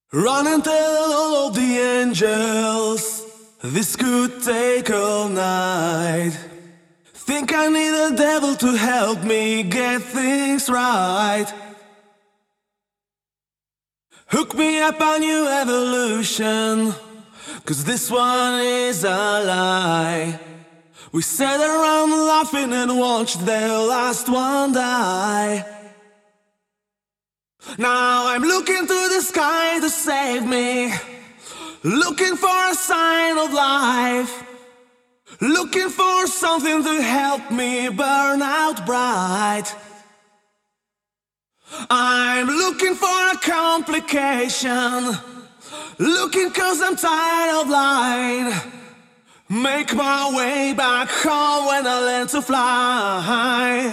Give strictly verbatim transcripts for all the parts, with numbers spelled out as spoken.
Run and tell all of the angels, this could take all night. Think I need a devil to help me get things right. Hook me up on new evolution, cause this one is a lie. We sat around laughing and watched the last one die. Now I'm looking to the sky to save me, looking for a sign of life, looking for something to help me burn out bright. I'm looking for a complication, looking cause I'm tired of lying. Make my way back home when I learn to fly.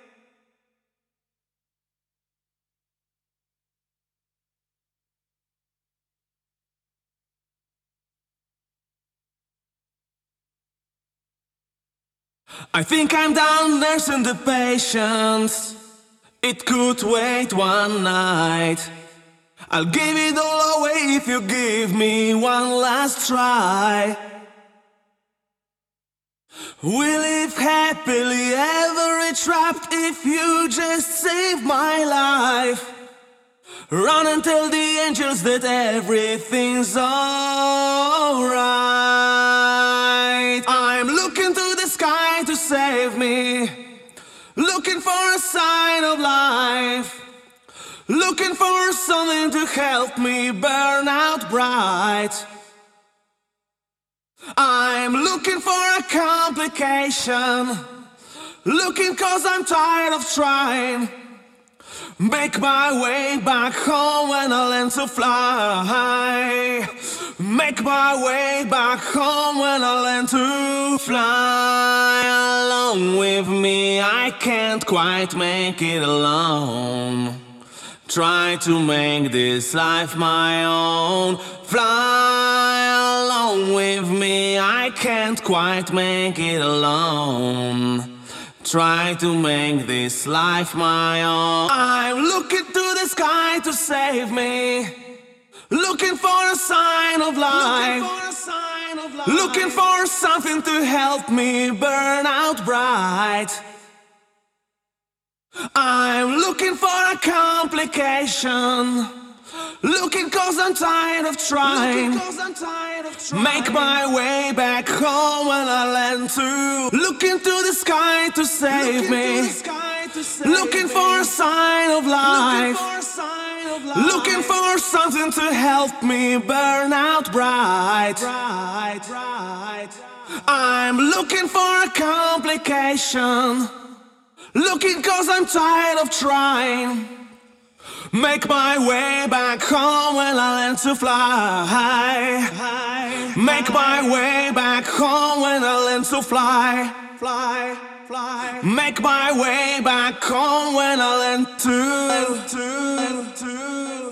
I think I'm down nursing the patience, it could wait one night. I'll give it all away if you give me one last try. We live happily ever trapped if you just save my life. Run and tell the angels that everything's alright. I'm looking to the sky to save me, looking for a sign of life, looking for something to help me burn out bright. I'm looking for a complication, looking cause I'm tired of trying. Make my way back home when I learn to fly. Make my way back home when I learn to fly. Along with me, I can't quite make it alone. Try to make this life my own. Fly along with me, I can't quite make it alone. Try to make this life my own. I'm looking to the sky to save me, looking for a sign of life, looking for something to help me burn out bright. I'm looking for a complication, looking cause I'm tired of trying. Make my way back home when I learn to look into the sky to save me, looking for a sign of life, looking for something to help me burn out bright. I'm looking for a complication, looking cause I'm tired of trying. Make my way back home when I learn to fly. Make my way back home when I learn to fly. Fly, fly. Make my way back home when I learn to, to, to.